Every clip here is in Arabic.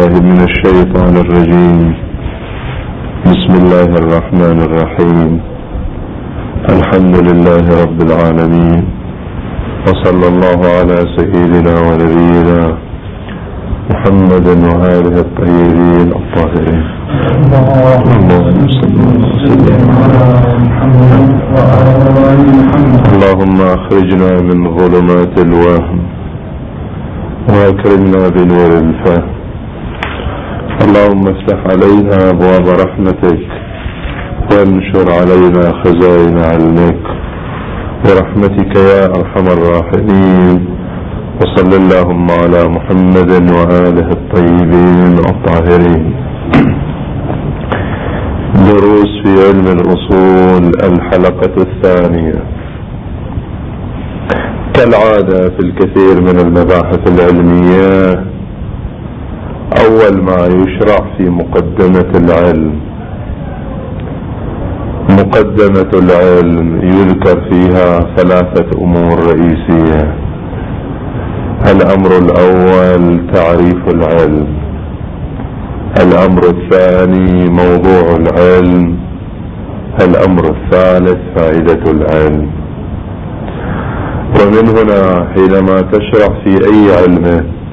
بالله من الشيطان الرجيم. بسم الله الرحمن الرحيم. الحمد لله رب العالمين، وصلى الله على سيدنا ونبينا محمد وآله الطيبين الطاهرين. اللهم أخرجنا من ظلمات الوهم وأكرمنا بنور الفهم. اللهم افتح علينا أبواب رحمتك وانشر علينا خزائن علمك برحمتك يا أرحم الراحمين. وصل اللهم على محمد وآله الطيبين الطاهرين. دروس في علم الأصول، الحلقة الثانية. كالعادة في الكثير من المباحث العلمية، أول ما يشرع في مقدمة العلم، مقدمة العلم يذكر فيها ثلاثة أمور رئيسية. الأمر الأول تعريف العلم، الأمر الثاني موضوع العلم، الأمر الثالث فائدة العلم. ومن هنا حينما تشرع في أي علم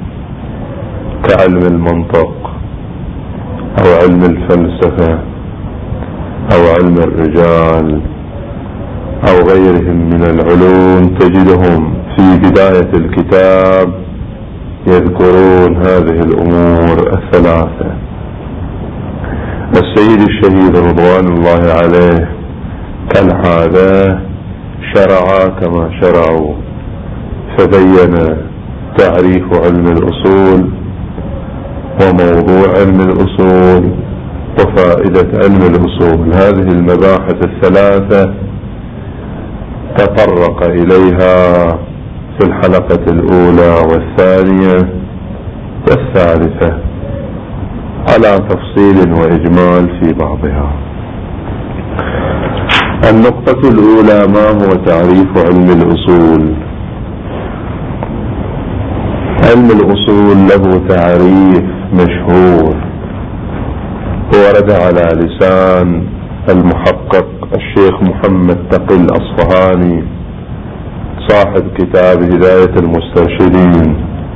كعلم المنطق أو علم الفلسفة أو علم الرجال أو غيرهم من العلوم، تجدهم في بداية الكتاب يذكرون هذه الأمور الثلاثة. السيد الشهيد رضوان الله عليه كالعادة شرع كما شرعوا، فبين تعريف علم الأصول وموضوع علم الأصول وفائدة علم الأصول. هذه المباحث الثلاثة تطرق إليها في الحلقة الأولى والثانية والثالثة على تفصيل وإجمال في بعضها. النقطة الأولى: ما هو تعريف علم الأصول؟ علم الأصول له تعريف مشهور ورد على لسان المحقق الشيخ محمد تقي الأصفهاني صاحب كتاب هداية المسترشدين.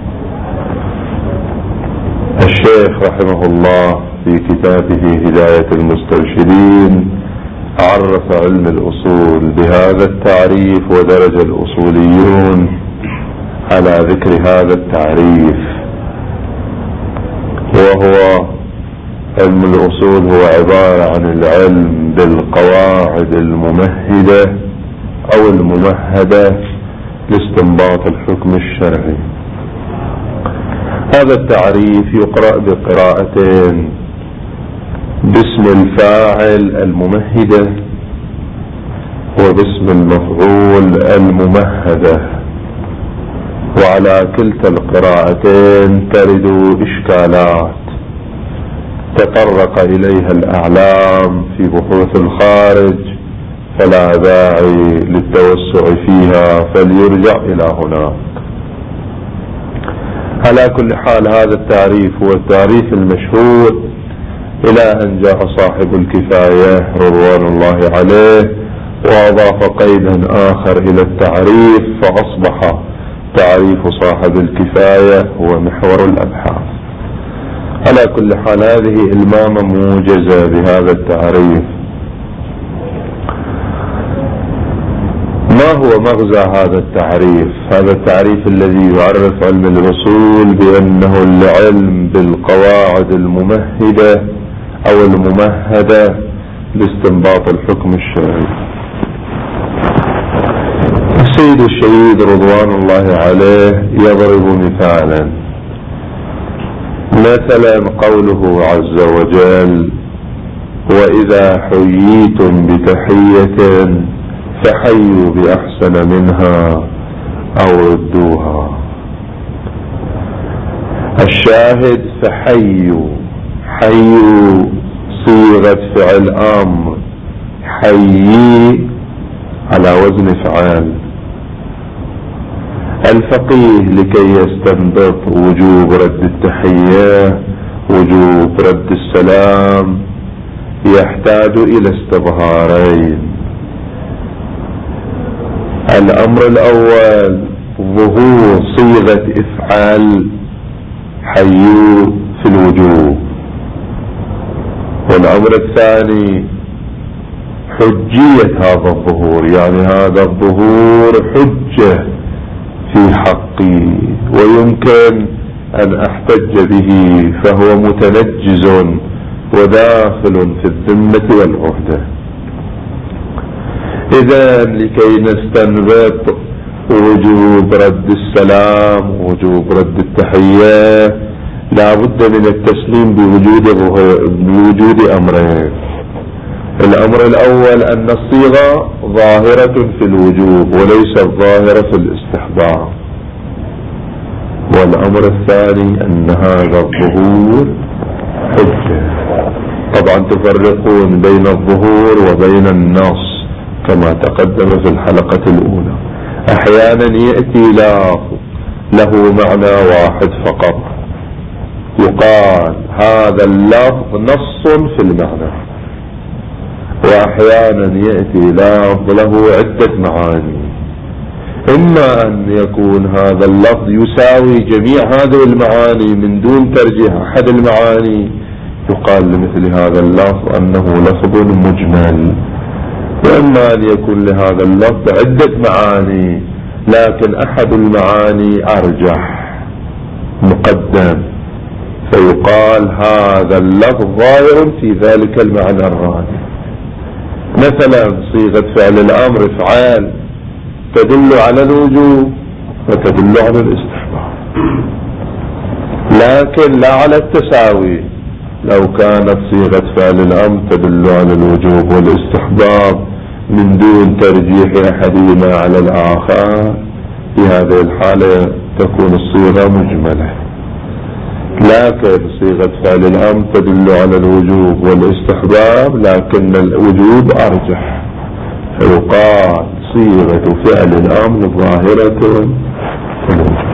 الشيخ رحمه الله في كتابه هداية المسترشدين عرف علم الأصول بهذا التعريف، ودرج الأصوليون على ذكر هذا التعريف. وهو علم الأصول هو عبارة عن العلم بالقواعد الممهدة أو الممهدة لاستنباط الحكم الشرعي. هذا التعريف يقرأ بقراءتين: باسم الفاعل الممهدة وباسم المفعول الممهدة. وعلى كلتا القراءتين ترد إشكالات تطرق إليها الأعلام في بحوث الخارج، فلا داعي للتوسع فيها، فليرجع إلى هناك. على كل حال هذا التعريف هو التعريف المشهور، إلى أن جاء صاحب الكفاية رضوان الله عليه وأضاف قيدا آخر إلى التعريف، فأصبح تعريف صاحب الكفاية هو محور الأبحاث. على كل حال هذه إلمامة موجزة بهذا التعريف. ما هو مغزى هذا التعريف؟ هذا التعريف الذي يعرف علم الأصول بأنه العلم بالقواعد الممهدة أو الممهدة لاستنباط الحكم الشرعي. السيد الشهيد رضوان الله عليه يضرب مثالا قوله عز وجل: وإذا حييتم بتحية فحيوا بأحسن منها أو ردوها. الشاهد فحيوا، حيوا صيغة فعل أمر، حيي على وزن فعال. الفقيه لكي يستنبط وجوب رد التحية وجوب رد السلام يحتاج إلى استظهارين. الأمر الأول ظهور صيغة إفعال حيوا في الوجوب، والأمر الثاني حجية هذا الظهور، يعني هذا الظهور حجة في حقي ويمكن أن أحتج به، فهو متنجز وداخل في الذمة والعهدة. إذا لكي نستنبط وجوب رد السلام ووجوب رد التحية لا بد من التسليم بوجود أمرين. الأمر الأول أن الصيغة ظاهرة في الوجوب وليست ظاهرة في الاستحباب، والأمر الثاني أن هذا الظهور حجة. طبعا تفرقون بين الظهور وبين النص كما تقدم في الحلقة الأولى. أحيانا يأتي له معنى واحد فقط، يقال هذا اللفظ نص في المعنى، وأحيانا يأتي لفظ له عدة معاني، إما أن يكون هذا اللفظ يساوي جميع هذه المعاني من دون ترجيح أحد المعاني، يقال لمثل هذا اللفظ أنه لفظ مجمل، وإما أن يكون لهذا اللفظ عدة معاني لكن أحد المعاني أرجح مقدم، فيقال هذا اللفظ ظاهر في ذلك المعنى الراجح. مثلا صيغة فعل الأمر افعال تدل على الوجوب وتدل على الاستحباب، لكن لا على التساوي. لو كانت صيغة فعل الأمر تدل على الوجوب والاستحباب من دون ترجيح أحدهما على الآخر، في هذه الحالة تكون الصيغة مجملة. لكن صيغة فعل الأمر تدل على الوجوب والاستحباب لكن الوجوب أرجح، فيقال صيغة فعل الأمر ظاهرة في الوجوب.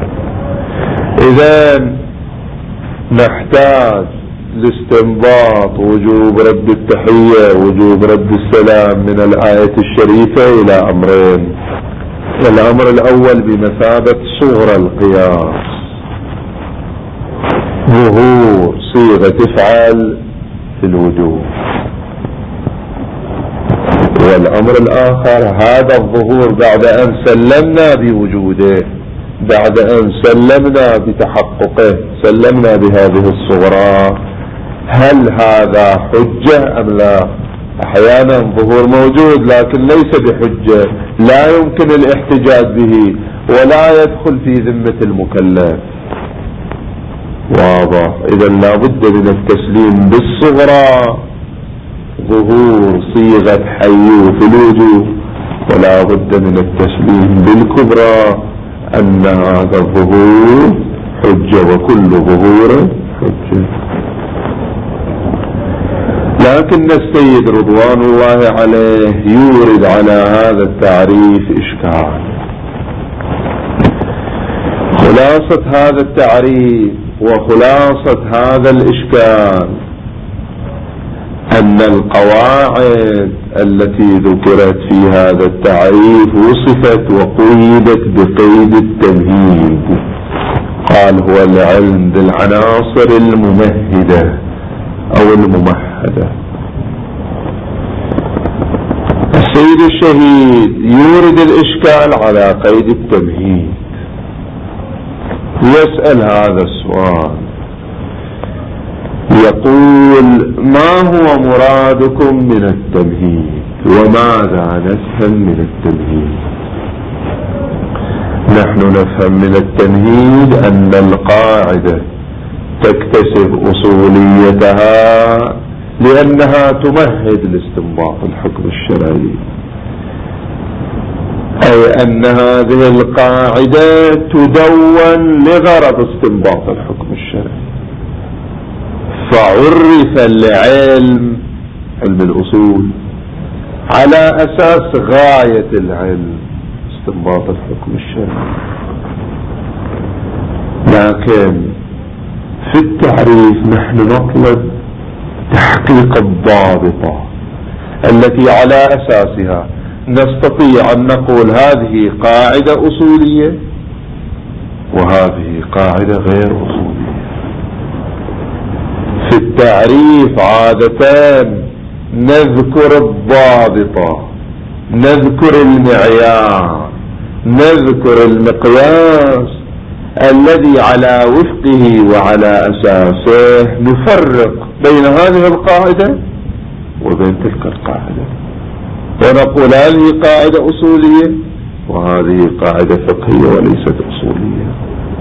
إذن نحتاج لاستنباط وجوب رد التحية ووجوب رد السلام من الآية الشريفة إلى أمرين. الأمر الأول بمثابة صغر القياس، ظهور صيغة افعال في الوجوب، والأمر الآخر هذا الظهور بعد أن سلمنا بوجوده، بعد أن سلمنا بتحققه، سلمنا بهذه الصغرى، هل هذا حجة أم لا؟ أحيانا ظهور موجود لكن ليس بحجة، لا يمكن الاحتجاج به ولا يدخل في ذمة المكلف. واضح؟ إذا لا بد من التسليم بالصغرى ظهور صيغة حيوا في الوجوب، ولا بد من التسليم بالكبرى أن هذا الظهور حجة وكل ظهور حجة. لكن السيد رضوان الله عليه يورد على هذا التعريف إشكال. خلاصة هذا التعريف وخلاصة هذا الإشكال أن القواعد التي ذكرت في هذا التعريف وصفت وقيدت بقيد التمهيد. قال هو العلم بالعناصر الممهدة أو الممهدة. السيد الشهيد يورد الإشكال على قيد التمهيد، يسأل هذا السؤال، يقول ما هو مرادكم من التمهيد وماذا نفهم من التمهيد؟ نحن نفهم من التمهيد أن القاعدة تكتسب أصوليتها لأنها تمهد لاستنباط الحكم الشرعي، أي أن هذه القاعدة تدون لغرض استنباط الحكم الشرعي. فعرف العلم، علم الأصول، على أساس غاية العلم استنباط الحكم الشرعي. لكن في التعريف نحن نطلب تحقيق الضابطة التي على أساسها نستطيع أن نقول هذه قاعدة أصولية وهذه قاعدة غير أصولية. في التعريف عادة نذكر الضابطة، نذكر المعيار، نذكر المقياس الذي على وفقه وعلى أساسه نفرق بين هذه القاعدة وبين تلك القاعدة، ونقول هذه قاعدة أصولية وهذه قاعدة فقهية وليست أصولية.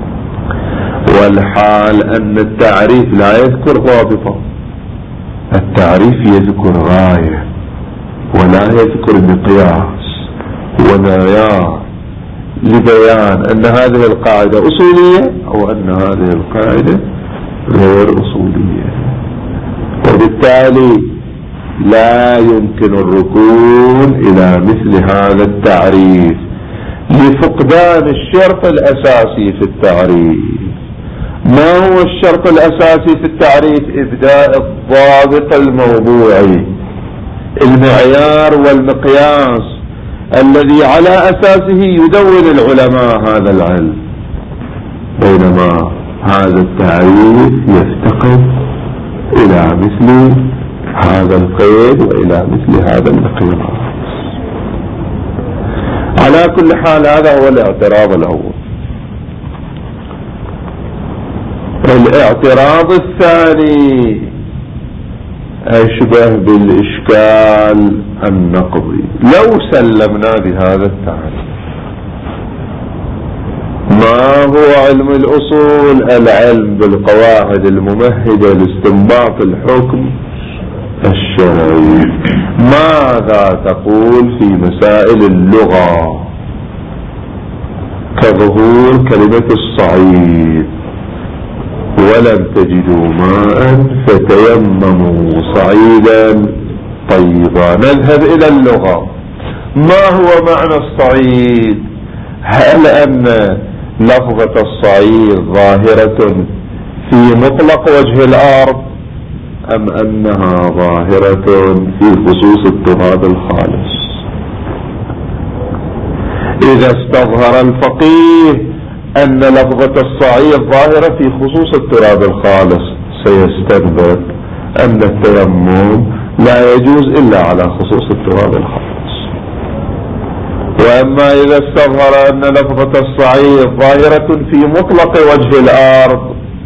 والحال أن التعريف لا يذكر ضابطة، التعريف يذكر غاية ولا يذكر مقياس ومعيار لبيان أن هذه القاعدة أصولية أو أن هذه القاعدة غير أصولية. وبالتالي لا يمكن الركون إلى مثل هذا التعريف لفقدان الشرط الأساسي في التعريف. ما هو الشرط الأساسي في التعريف؟ إبداء الضابط الموضوعي، المعيار والمقياس الذي على أساسه يدون العلماء هذا العلم، بينما هذا التعريف يفتقد إلى مثل هذا القيد وإلى مثل هذا المقياس. على كل حال هذا هو الاعتراض الأول. الاعتراض الثاني أشبه بالإشكال النقضي. لو سلمنا بهذا التعريف، ما هو علم الأصول؟ العلم بالقواعد الممهدة لاستنباط الحكم الشرعي. ماذا تقول في مسائل اللغة كظهور كلمة الصعيد ولم تجدوا ماء فتيمموا صعيدا طيبا؟ نذهب إلى اللغة. ما هو معنى الصعيد؟ هل أن لفظة الصعيد ظاهرة في مطلق وجه الأرض أم أنها ظاهرة في خصوص التراب الخالص؟ إذا استظهر الفقيه أن لفظة الصعيد ظاهرة في خصوص التراب الخالص سيستنبط أن التيمم لا يجوز إلا على خصوص التراب الخالص. وأما إذا استظهر أن لفظة الصعيد ظاهرة في مطلق وجه الأرض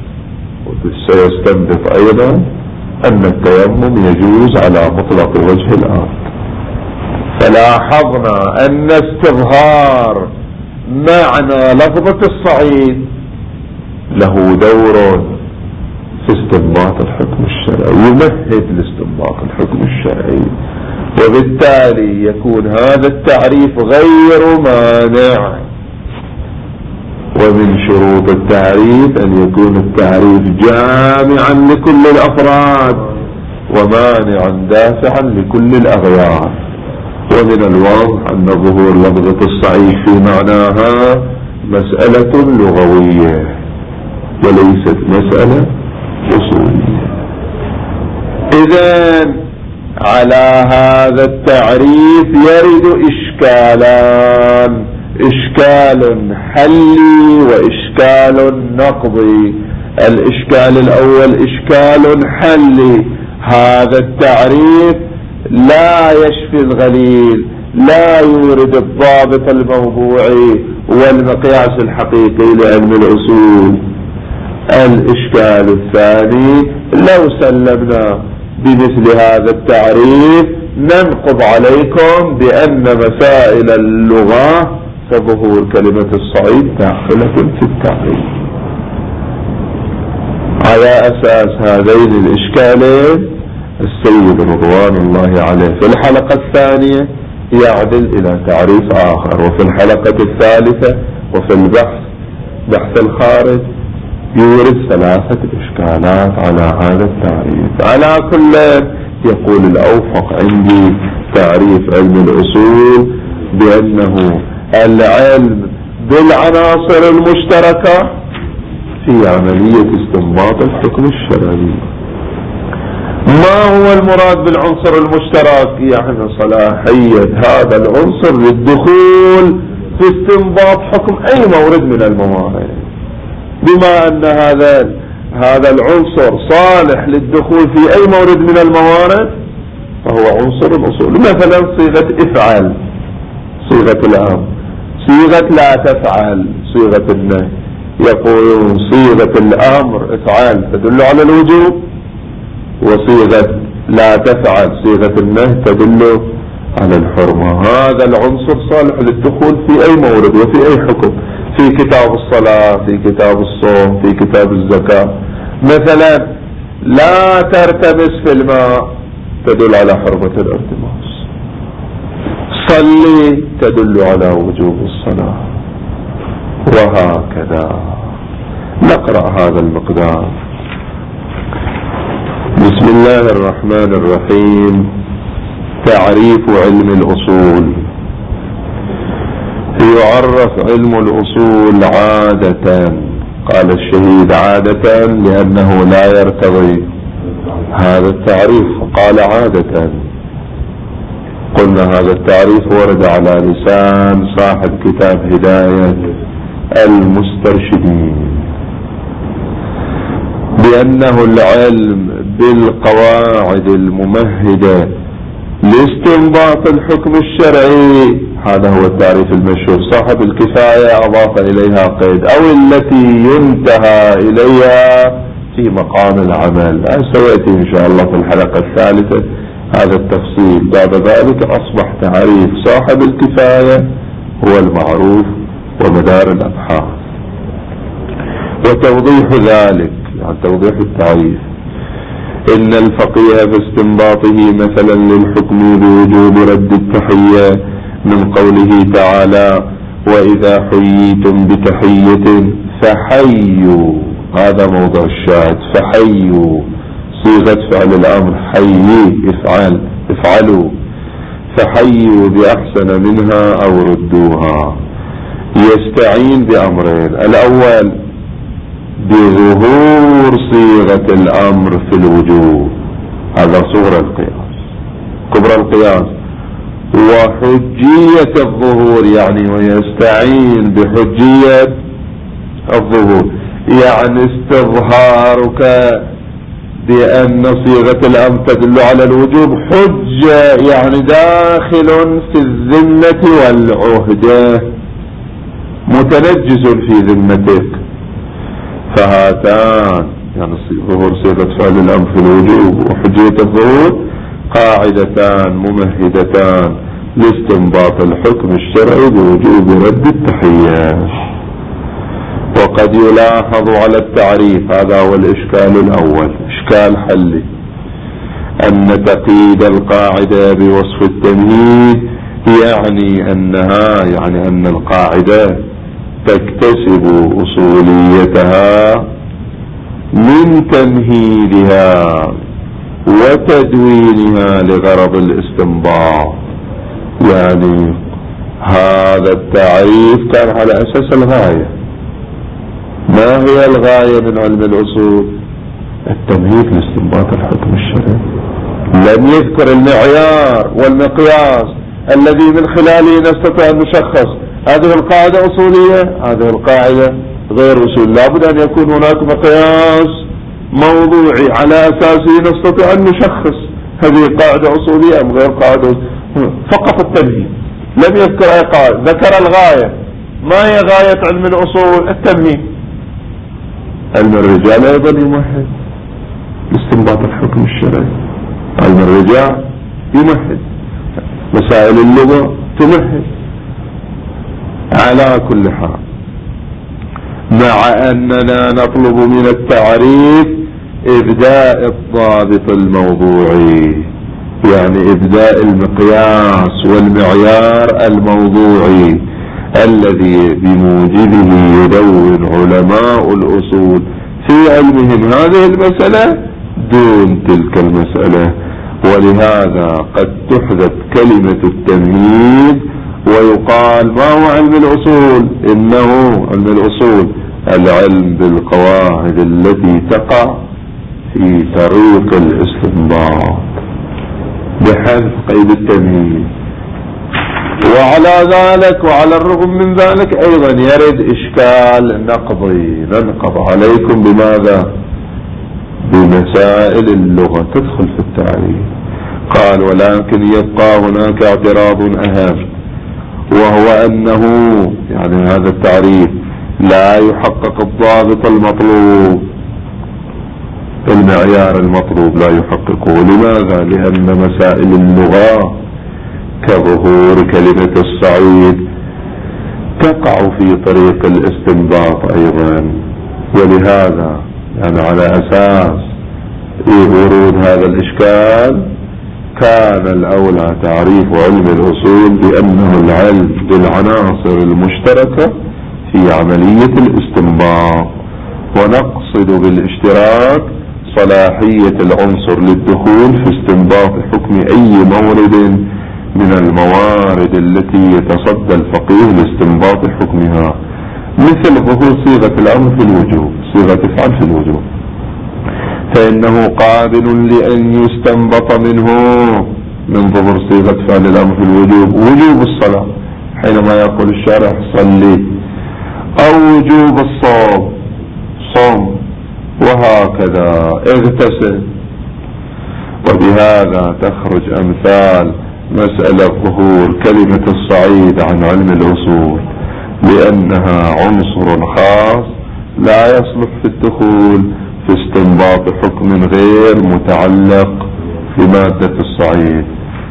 سيستنبط أيضا أن التيمم يجوز على مطلق وجه الأرض. فلاحظنا أن استظهار معنى لفظة الصعيد له دور في استنباط الحكم الشرعي، يمهد لاستنباط الحكم الشرعي، وبالتالي يكون هذا التعريف غير مانع. ومن شروط التعريف أن يكون التعريف جامعا لكل الأفراد ومانعا دافعا لكل الأغيار. ومن الواضح أن ظهور لفظة الصعيد في معناها مسألة لغوية وليست مسألة أصولية. إذن على هذا التعريف يرد إشكالان، إشكال حلي وإشكال نقضي. الإشكال الأول إشكال حلي، هذا التعريف لا يشفي الغليل، لا يورد الضابط الموضوعي والمقياس الحقيقي لعلم الأصول. الإشكال الثاني لو سلمنا بمثل هذا التعريف ننقض عليكم بأن مسائل اللغة كظهور كلمة الصعيد داخلة في التعريف. على أساس هذين الإشكالين السيد رضوان الله عليه في الحلقة الثانية يعدل إلى تعريف آخر، وفي الحلقة الثالثة وفي بحث الخارج يورد 3 إشكالات على هذا التعريف. على كل يقول الأوفق عندي تعريف علم الأصول بأنه العلم بالعناصر المشتركة في عملية استنباط الحكم الشرعي. ما هو المراد بالعنصر المشترك؟ يعني صلاحية هذا العنصر للدخول في استنباط حكم أي مورد من الموارد. بما أن هذا العنصر صالح للدخول في أي مورد من الموارد فهو عنصر الأصول. مثلا صيغة افعل، صيغة الأمر، صيغة لا تفعل، صيغة النهي. يقولون صيغة الأمر افعل تدل على الوجوب، وصيغة لا تفعل صيغة النهي تدل على الحرمة. هذا العنصر صالح للدخول في أي مورد وفي أي حكم، في كتاب الصلاة، في كتاب الصوم، في كتاب الزكاة. مثلا لا ترتمس في الماء تدل على حرمة الارتماس، صلي تدل على وجوب الصلاة، وهكذا. نقرأ هذا المقدار. بسم الله الرحمن الرحيم. تعريف علم الأصول. يعرف علم الأصول عادة، قال الشهيد عادة لأنه لا يرتضي هذا التعريف فقال عادة. قلنا هذا التعريف ورد على لسان صاحب كتاب هداية المسترشدين، بأنه العلم بالقواعد الممهدة لاستنباط الحكم الشرعي. هذا هو التعريف المشهور. صاحب الكفاية أضاف إليها قيد أو التي ينتهى إليها في مقام العمل. سيأتي إن شاء الله في الحلقة الثالثة هذا التفصيل. بعد ذلك أصبح تعريف صاحب الكفاية هو المعروف ومدار الأبحاث. وتوضيح ذلك يعني توضيح التعريف: إن الفقيه في استنباطه مثلا للحكم بوجوب رد التحية من قوله تعالى: وإذا حييتم بتحية فحيوا. هذا موضع الشاهد، فحيوا صيغة فعل الأمر، حيي افعلوا، فحيوا بأحسن منها أو ردوها. يستعين بأمرين: الأول بظهور صيغة الأمر في الوجوب، هذا صغر القياس، كبر القياس، وحجية الظهور يعني ويستعين بحجية الظهور، يعني استظهارك بأن صيغة الأمر تدل على الوجوب حجة، يعني داخل في الذمة والعهدة، متنجز في ذمتك. فهاتان يعني ظهور صيغة فعل الأمر في الوجوب وحجية الظهور قاعدتان ممهدتان لاستنباط الحكم الشرعي بوجوب رد التحية. وقد يلاحظ على التعريف، هذا هو الإشكال الأول، إشكال حلي، أن تقييد القاعدة بوصف التمهيد يعني أن القاعدة تكتسب أصوليتها من تمهيدها وتدوينها لغرض الاستنباط. يعني هذا التعريف كان على أساس الغاية. ما هي الغاية من علم الأصول؟ التمهيد لاستنباط الحكم الشرعي. لم يذكر المعيار والمقياس الذي من خلاله نستطيع أن نشخص هذه القاعدة أصولية، هذه القاعدة غير أصول. لابد أن يكون هناك مقياس موضوعي على أساسه نستطيع أن نشخص هذه قاعدة أصولية أم غير قاعدة. فقط التمهيد، لم يذكر أي قاعدة، ذكر الغاية. ما هي غاية علم الأصول؟ التمهيد. علم الرجال أيضا يمهد لاستنباط الحكم الشرعي. علم الرجال يمهد، مسائل اللغة تمهد. على كل حال، مع أننا نطلب من التعريف إبداء الضابط الموضوعي، يعني إبداء المقياس والمعيار الموضوعي الذي بموجبه يدون علماء الأصول في علمهم هذه المسألة دون تلك المسألة. ولهذا قد تحذف كلمة التمهيد ويقال ما هو علم الأصول؟ إنه علم الأصول العلم بالقواعد التي تقع في طريق الاستنباط بحذف قيد التمييز. وعلى ذلك وعلى الرغم من ذلك أيضا يرد إشكال نقضي ننقض عليكم بماذا؟ بمسائل اللغة تدخل في التعريف. قال ولكن يبقى هناك اعتراض أهم، وهو أنه يعني هذا التعريف لا يحقق الضابط المطلوب، المعيار المطلوب لا يحققه. لماذا؟ لأن مسائل اللغة كظهور كلمة الصعيد تقع في طريق الاستنباط أيضا، ولهذا يعني على أساس ورود هذا الإشكال كان الأولى تعريف علم الأصول بأنه العلم بالعناصر المشتركة في عملية الاستنباط، ونقصد بالاشتراك صلاحية العنصر للدخول في استنباط حكم أي مورد من الموارد التي يتصدى الفقيه لاستنباط حكمها، مثل ظهور صيغة الأمر في الوجوب، صيغة افعل في الوجوب، فإنه قابل لأن يستنبط منه من ظهور صيغة فعل الأمر في الوجوب وجوب الصلاة حينما يقول الشارع صلي، أو وجوب الصوم صم، وهكذا اغتسل. وبهذا تخرج أمثال مسألة ظهور كلمة الصعيد عن علم الأصول لأنها عنصر خاص لا يصلح في الدخول في استنباط حكم غير متعلق بمادة الصعيد.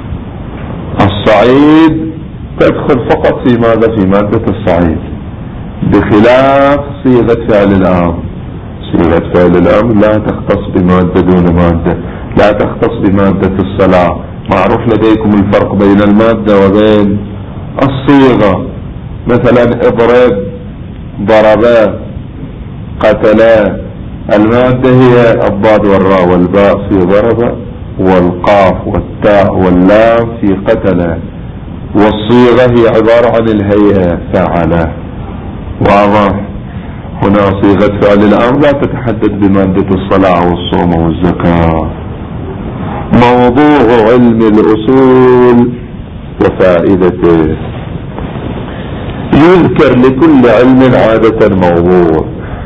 الصعيد تدخل فقط في ماذا؟ في مادة الصعيد، بخلاف صيغة فعل الأمر. صيغة فعل الأمر لا تختص بمادة دون مادة، لا تختص بمادة الصلاة. معروف لديكم الفرق بين المادة وبين الصيغة. مثلا اضرب، ضربا، قتلا، المادة هي الضاد والراء والباء في ضرب، والقاف والتاء واللام في قتلا، والصيغة هي عبارة عن الهيئة فعل. واضح؟ هنا صيغة فعل الأمر لا تتحدد بمادة الصلاة والصوم والزكاة. موضوع علم الأصول وفائدته: يذكر لكل علم عادة موضوع،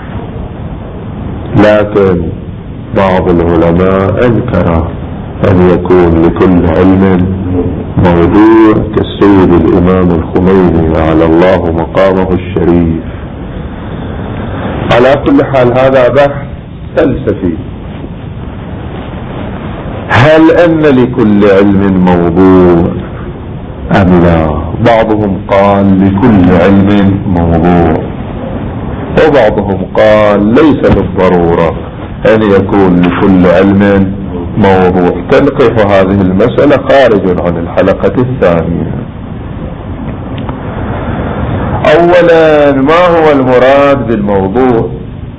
لكن بعض العلماء أنكر أن يكون لكل علم موضوع، كالسيد الإمام الخميني على الله مقامه الشريف. على كل حال هذا بحث فلسفي، هل أن لكل علم موضوع أم لا؟ بعضهم قال لكل علم موضوع، وبعضهم قال ليس بالضرورة أن يكون لكل علم موضوع. تنقح هذه المسألة خارج عن الحلقة الثانية. أولا، ما هو المراد بالموضوع؟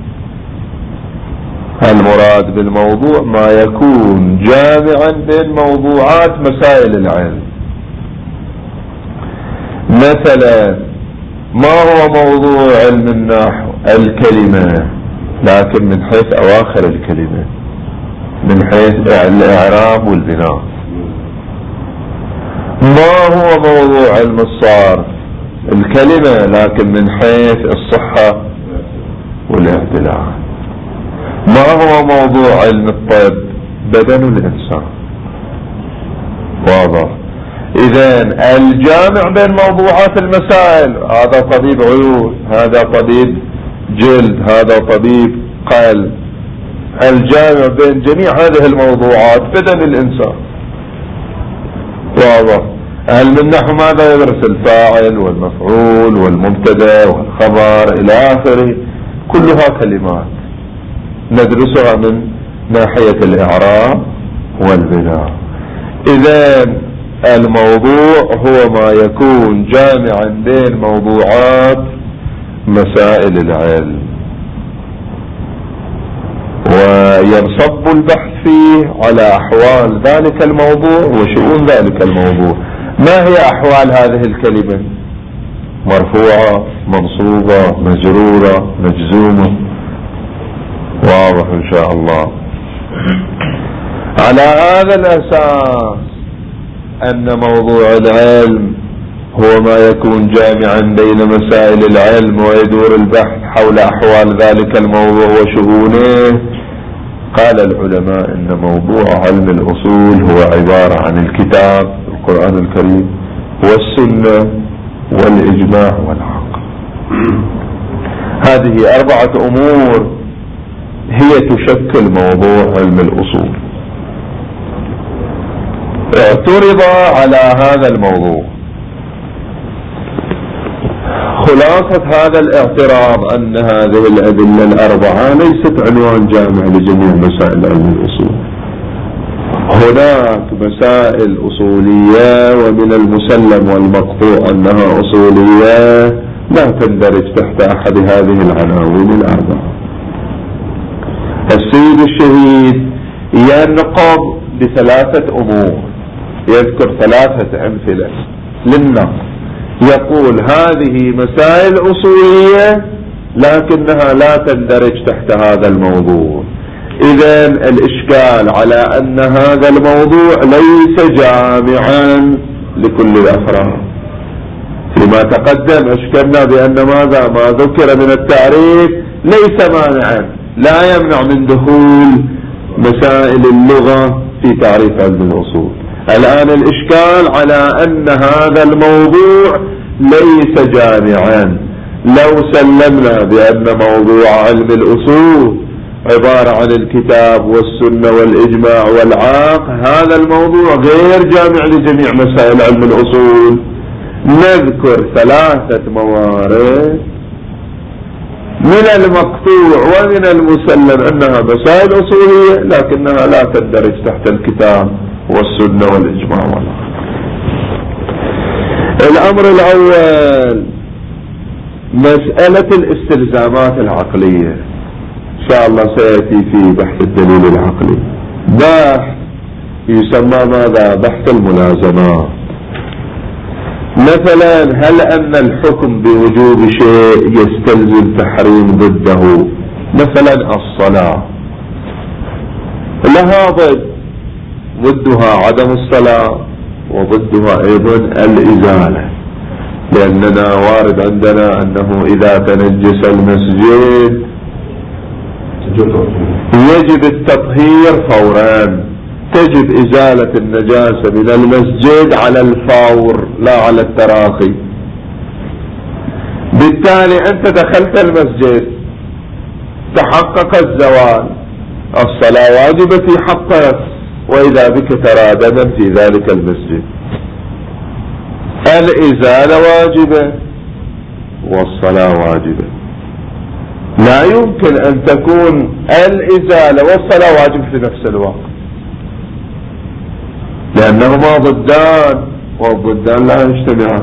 المراد بالموضوع ما يكون جامعا بين موضوعات مسائل العلم. مثلا ما هو موضوع علم النحو؟ الكلمة، لكن من حيث أواخر الكلمة، من حيث الإعراب والبناء. ما هو موضوع علم الصرف؟ الكلمة، لكن من حيث الصحة والاعتدال. ما هو موضوع علم الطب؟ بدن الإنسان. واضح؟ إذن الجامع بين موضوعات المسائل، هذا طبيب عيون، هذا طبيب جلد، هذا طبيب قلب، الجامع بين جميع هذه الموضوعات بدن الإنسان. واضح؟ علم النحو ماذا يدرس؟ الفاعل والمفعول والمبتدا والخبر إلى آخره، كلها كلمات ندرسها من ناحية الإعراب والبناء. إذن الموضوع هو ما يكون جامعا بين موضوعات مسائل العلم، وينصب البحث فيه على أحوال ذلك الموضوع وشؤون ذلك الموضوع. ما هي أحوال هذه الكلمة؟ مرفوعة منصوبة مجرورة مجزومة؟ واضح إن شاء الله. على هذا الأساس أن موضوع العلم هو ما يكون جامعا بين مسائل العلم ويدور البحث حول أحوال ذلك الموضوع وشؤونه، قال العلماء إن موضوع علم الأصول هو عبارة عن الكتاب القرآن الكريم والسنة والإجماع والعقل. هذه 4 أمور هي تشكل موضوع علم الأصول. اعترض على هذا الموضوع. خلاصة هذا الاعتراض أن هذه الأدلة 4 ليست عنوان جامع لجميع مسائل علم الأصول. هناك مسائل أصولية ومن المسلم والمقطوع أنها أصولية لا تندرج تحت أحد هذه العناوين 4. السيد الشهيد ينقض ب3 أمور، يذكر 3 أمثلة للنقض. يقول هذه مسائل أصولية لكنها لا تندرج تحت هذا الموضوع. إذن الإشكال على أن هذا الموضوع ليس جامعا لكل الأفراد. فيما تقدم أشكلنا بأن ماذا ما ذكر من التعريف ليس مانعا، لا يمنع من دخول مسائل اللغة في تعريف علم الأصول. الآن الإشكال على أن هذا الموضوع ليس جامعا. لو سلمنا بأن موضوع علم الأصول عبارة عن الكتاب والسنة والإجماع والعقل، هذا الموضوع غير جامع لجميع مسائل علم الأصول. نذكر 3 موارد من المقطوع ومن المسلم أنها مسائل أصولية لكنها لا تندرج تحت الكتاب والسنة والإجماع والعقل. الأمر الأول مسألة الاستلزامات العقلية، إن شاء الله سيأتي في بحث الدليل العقلي. بحث يسمى ماذا؟ بحث الملازمات. مثلا هل أن الحكم بوجوب شيء يستلزم تحريم ضده؟ مثلا الصلاة لها ضدها عدم الصلاة وضدها أيضا الإزالة، لأننا وارد عندنا أنه إذا تنجس المسجد يجب التطهير فورا، تجب إزالة النجاسة من المسجد على الفور لا على التراخي. بالتالي أنت دخلت المسجد تحقق الزوال، الصلاة واجبة في حقك، وإذا بك ترادما في ذلك المسجد. الإزالة واجبة والصلاة واجبة. لا يمكن أن تكون الإزالة والصلاة واجبة في نفس الوقت، لأنهما ضدان والضدان لا يجتمعان.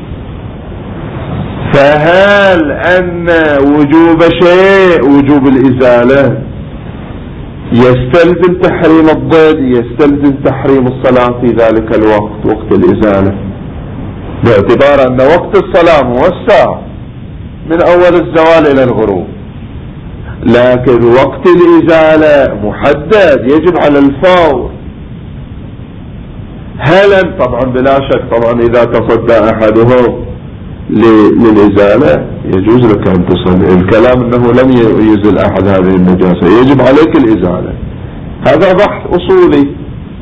فهل أن وجوب شيء وجوب الإزالة يستلزم تحريم الضد، يستلزم تحريم الصلاة في ذلك الوقت وقت الإزالة، باعتبار أن وقت الصلاة موسع من أول الزوال إلى الغروب، لكن وقت الإزالة محدد يجب على الفور. هل طبعا بلا شك طبعا إذا تصدى أحدهم للإزالة يجوز لك أن تصلي. الكلام أنه لم يزل أحد هذه النجاسة يجب عليك الإزالة. هذا بحث أصولي،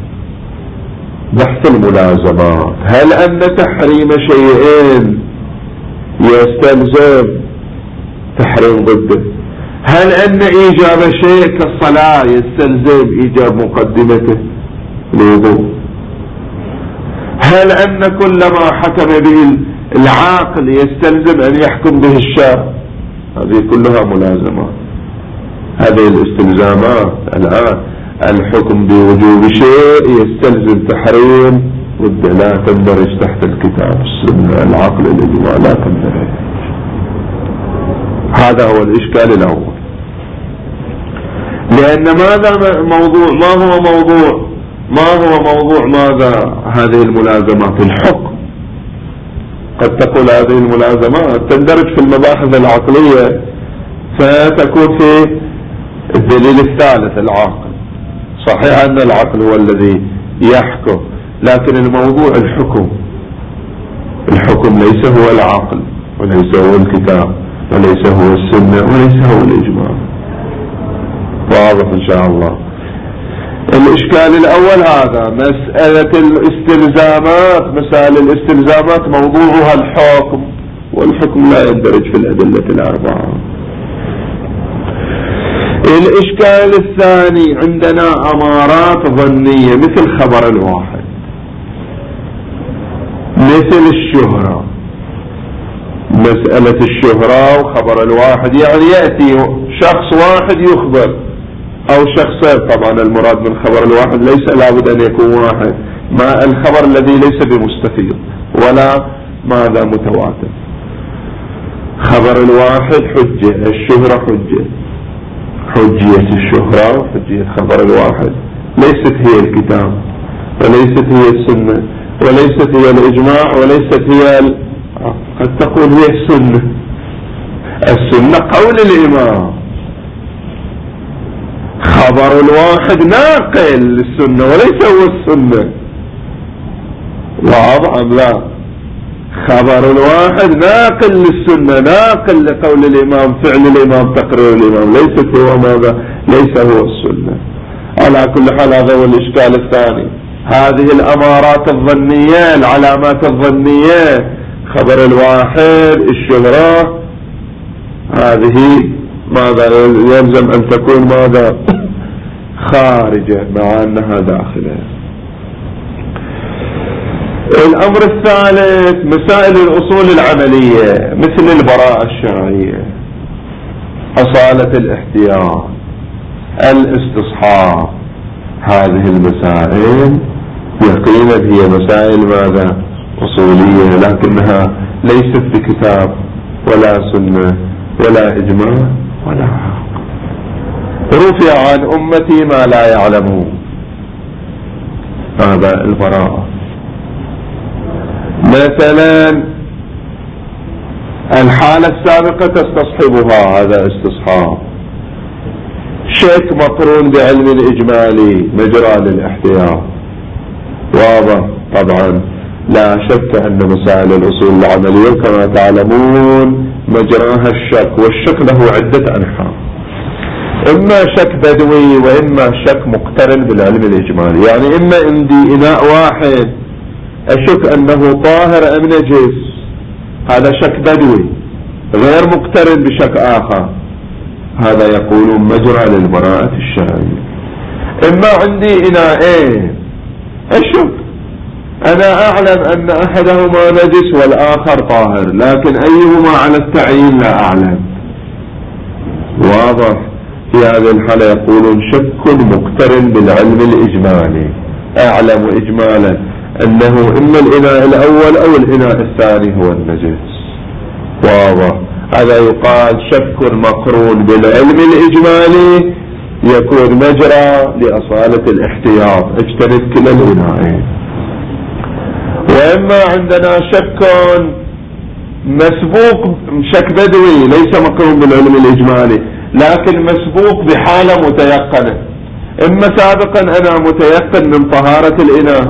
بحث الملازمات. هل أن تحريم شيئين يستلزم تحريم ضده؟ هل أن إيجاب شيء كالصلاة يستلزم إيجاب مقدمته للوضوء؟ هل أن كل ما حكم به العاقل يستلزم أن يحكم به الشارع؟ هذه كلها ملازمات. هذه الاستلزامات الآن الحكم بوجوب شيء يستلزم تحريم ضده لا تندرج تحت الكتاب السنة العقل الإجماع لا تندرج. هذا هو الإشكال الأول. لأن ماذا موضوع ما هو موضوع ماذا هذه الملازمات؟ الحكم. قد تقول هذه الملازمات تندرج في المباحث العقلية، فتكون في الدليل الثالث العاقل. صحيح أن العقل هو الذي يحكم، لكن الموضوع الحكم ليس هو العقل، وليس هو الكتاب، وليس هو السنة، وليس هو الإجماع. واضح إن شاء الله. الإشكال الأول هذا مسألة الاستلزامات. مسائل الاستلزامات موضوعها الحكم، والحكم لا يندرج في الأدلة الأربعة. الإشكال الثاني عندنا أمارات ظنية مثل خبر الواحد، مثل الشهرة. مسألة الشهرة وخبر الواحد، يعني يأتي شخص واحد يخبر أو شخصين. طبعا المراد من خبر الواحد ليس لابد أن يكون واحد، ما الخبر الذي ليس بمستفيض ولا ماذا متواتر. خبر الواحد حجة، الشهرة حجة. حجية الشهرة وحجية خبر الواحد ليست هي الكتاب، وليست هي السنة، وليست هي الإجماع، وليست هي قد تقول هي السنة. السنة قول الإمام، خبر الواحد ناقل للسنة وليس هو السنة. واضح أم لا؟ خبر الواحد ناقل للسنة، ناقل لقول الإمام، فعل الإمام، تقرير الإمام، ليست هو ماذا؟ ليس هو السنة. على كل حال هذا هو الإشكال الثاني. هذه الأمارات الظنية، العلامات الظنية، خبر الواحد، الشهرة، هذه ماذا يلزم أن تكون ماذا؟ خارجة، مع أنها داخلة. الأمر الثالث مسائل الأصول العملية مثل البراءة الشرعية، أصالة الاحتياط، الاستصحاب. هذه المسائل يقينا هي مسائل ماذا؟ أصولية، لكنها ليست بكتاب ولا سنة ولا إجماع ولا عقل. رفع عن أمتي ما لا يعلمون، هذا البراءة. مثلا الحالة السابقة تستصحبها، هذا استصحاب. شك مقرون بعلم الإجمالي، مجرى للاحتياط. واضح. طبعا لا شك أن مسائل الأصول العملية كما تعلمون مجراها الشك، والشك له عدة أنحاء، إما شك بدوي وإما شك مقترن بالعلم الإجمالي. يعني إما عندي إناء واحد أشك أنه طاهر أم نجس، هذا شك بدوي غير مقترن بشك آخر، هذا يقول مجرى للبراءة الشرعية. إما عندي إناءين أشك، أنا أعلم أن أحدهما نجس والآخر طاهر، لكن أيهما على التعيين لا أعلم. واضح. في هذه الحالة يقولون شك مقترن بالعلم الإجمالي، أعلم إجمالا أنه إما الإناء الأول أو الإناء الثاني هو النجس. واضح. هذا يقال شك مقرون بالعلم الإجمالي، يكون مجرى لأصالة الاحتياط، اجتنب كلا الإناءين. وإما عندنا شك مسبوق، شك بدوي ليس مقرون بالعلم الإجمالي لكن مسبوق بحالة متيقنة. إما سابقا أنا متيقن من طهارة الإناء،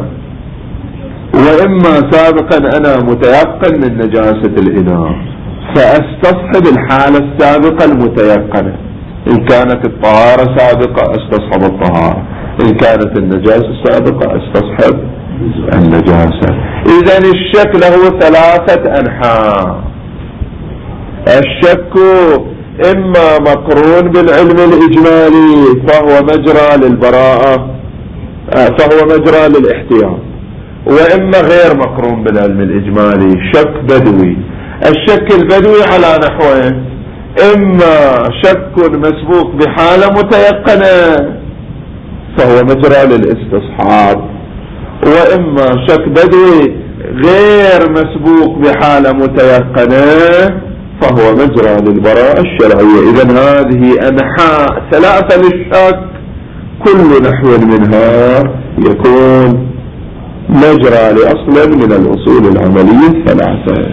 وإما سابقا أنا متيقن من نجاسة الإناء، فأستصحب الحالة السابقة المتيقنة. إن كانت الطهارة سابقة استصحب الطهارة، إن كانت النجاسة سابقة استصحب النجاسة. إذن الشك له ثلاثة أنحاء. الشك إما مقرون بالعلم الإجمالي فهو مجرى للبراءة، فهو مجرى للاحتياط، وإما غير مقرون بالعلم الإجمالي، شك بدوي. الشك البدوي على نحوين: إما شك مسبوق بحالة متيقنة فهو مجرى للاستصحاب، وإما شك بدوي غير مسبوق بحالة متيقنة فهو مجرى للبراءة الشرعية. إذن هذه أنحاء ثلاثة للشك، كل نحو منها يكون مجرى لأصل من الأصول العملية الثلاثة.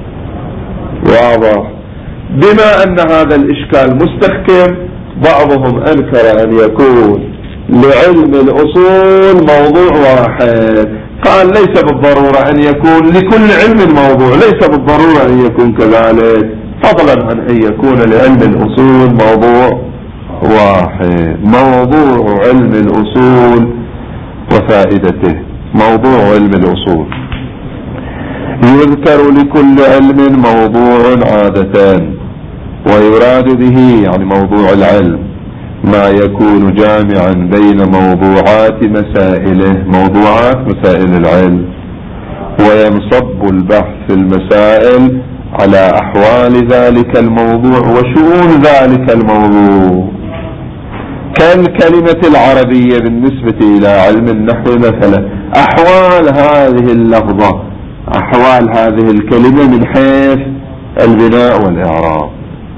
واضح؟ بما أن هذا الإشكال مستحكم، بعضهم أنكر أن يكون لعلم الأصول موضوع واحد، قال ليس بالضرورة أن يكون لكل علم موضوع، ليس بالضرورة أن يكون كذلك، فضلا عن أن يكون لعلم الأصول موضوع واحد. موضوع علم الأصول وفائدته. موضوع علم الأصول يذكر لكل علم موضوع عادة، ويراد به يعني موضوع العلم ما يكون جامعا بين موضوعات مسائله، موضوعات مسائل العلم، وينصب البحث في المسائل على أحوال ذلك الموضوع وشؤون ذلك الموضوع. كالكلمة العربية بالنسبة إلى علم النحو مثلا، أحوال هذه اللفظة، أحوال هذه الكلمة من حيث البناء والإعراب.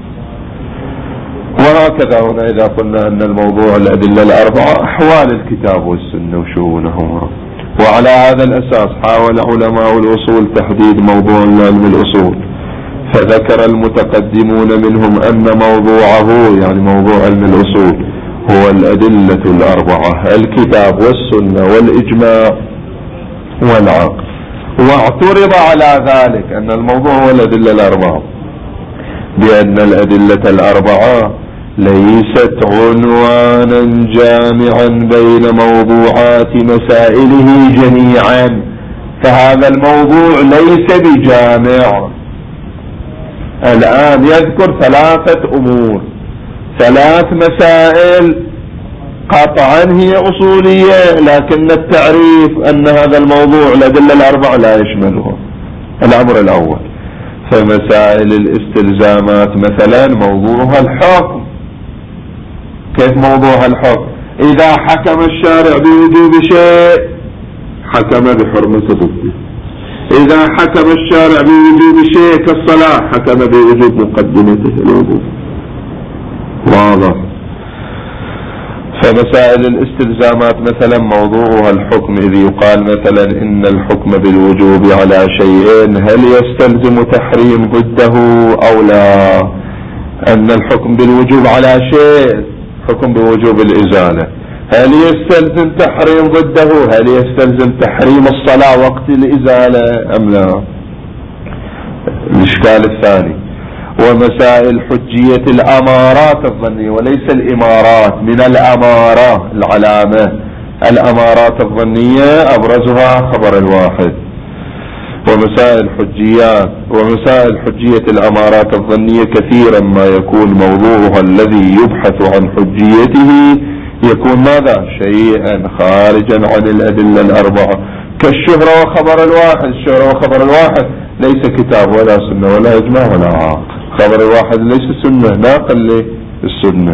وهكذا هنا إذا قلنا أن الموضوع الأدلة الأربعة أحوال الكتاب والسنة وشؤونهما. وعلى هذا الأساس حاول علماء الأصول تحديد موضوع علم الأصول، فذكر المتقدمون منهم أن موضوعه يعني موضوع علم الأصول هو الأدلة الأربعة، الكتاب والسنة والإجماع والعقل. واعترض على ذلك أن الموضوع هو الأدلة الأربعة بأن الأدلة الأربعة ليست عنوانا جامعا بين موضوعات مسائله جميعا، فهذا الموضوع ليس بجامع. الآن يذكر ثلاثة أمور، ثلاث مسائل قطعا هي أصولية، لكن التعريف أن هذا الموضوع الأدلة الأربعة لا يشملها. الأمر الأول، فمسائل الاستلزامات مثلا موضوعها الحكم. كيف موضوعها الحكم؟ إذا حكم الشارع بوجوب شيء حكم بحرمة ضده، إذا حكم الشارع بوجوب شيء كالصلاة حكم بوجوب مقدمته الوضوء. واضح؟ فمسائل الاستلزامات مثلا موضوعها الحكم، إذ يقال مثلا إن الحكم بالوجوب على شيء هل يستلزم تحريم ضده أو لا؟ أن الحكم بالوجوب على شيء حكم بوجوب الإزالة، هل يستلزم تحريم ضده؟ هل يستلزم تحريم الصلاة وقت الإزالة أم لا؟ الإشكال الثاني، ومسائل حجية الأمارات الظنية، وليس الإمارات، من الأمارة العلامة، الأمارات الظنية أبرزها خبر الواحد. ومسائل حجية الأمارات الظنية كثيرا ما يكون موضوعها الذي يبحث عن حجيته يكون ماذا؟ شيئا خارجا عن الأدلة الأربعة، كالشهرة وخبر الواحد. الشهرة وخبر الواحد ليس كتاب ولا سنة ولا إجماع ولا عقل، خبر الواحد ليس سنة ناقل للسنة.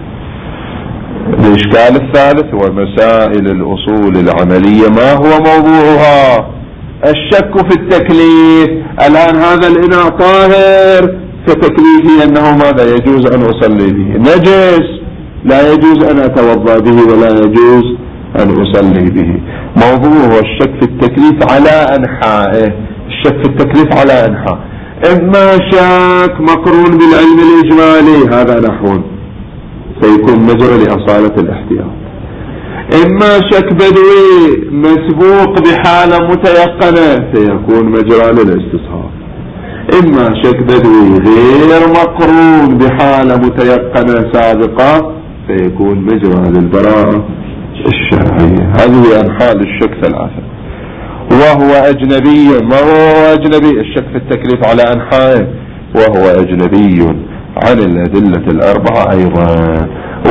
الإشكال الثالث، ومسائل الأصول العملية ما هو موضوعها؟ الشك في التكليف. الآن هذا الإناء طاهر، فتكليفي أنه ماذا؟ يجوز أن أصلي به. نجس، لا يجوز أن أتوضأ به ولا يجوز أن أصلي به. موضوعه الشك في التكليف على أنحائه. الشك في التكليف على أنحاء، إما شك مقرون بالعلم الإجمالي، هذا نحو سيكون مجرى لأصالة الاحتياط، إما شك بدوي مسبوق بحالة متيقنة سيكون مجرى للاستصحاب، إما شك بدوي غير مقرون بحالة متيقنة سابقة سيكون مجرى للبراءة الشرعية. هذه أنحاء الشك ثلاثة. وهو أجنبي. ما هو أجنبي؟ الشك في التكليف على أنحائه، وهو أجنبي عن الأدلة الأربعة أيضا.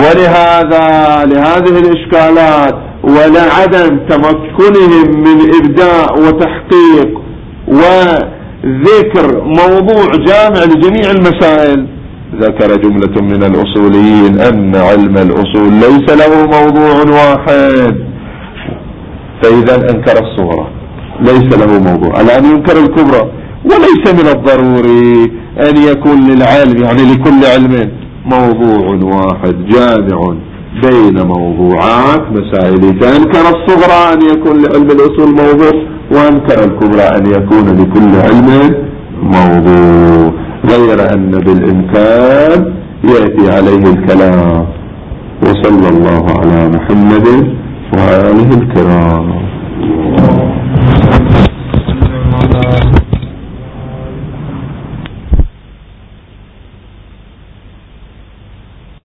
لهذه الإشكالات ولعدم تمكنهم من إبداء وتحقيق وذكر موضوع جامع لجميع المسائل، ذكر جملة من الأصوليين أن علم الأصول ليس له موضوع واحد، فإذا أنكر الصغرى ليس له موضوع. الآن ينكر الكبرى. وليس من الضروري أن يكون للعلم يعني لكل علم موضوع واحد جامع بين موضوعات مسائلتين، كان الصغرى أن يكون لعلم الأصول موضوع، وأنكر الكبرى أن يكون لكل علم موضوع، غير أن بالإمكان يأتي عليه الكلام. وصلى الله على محمد وآله الكرام.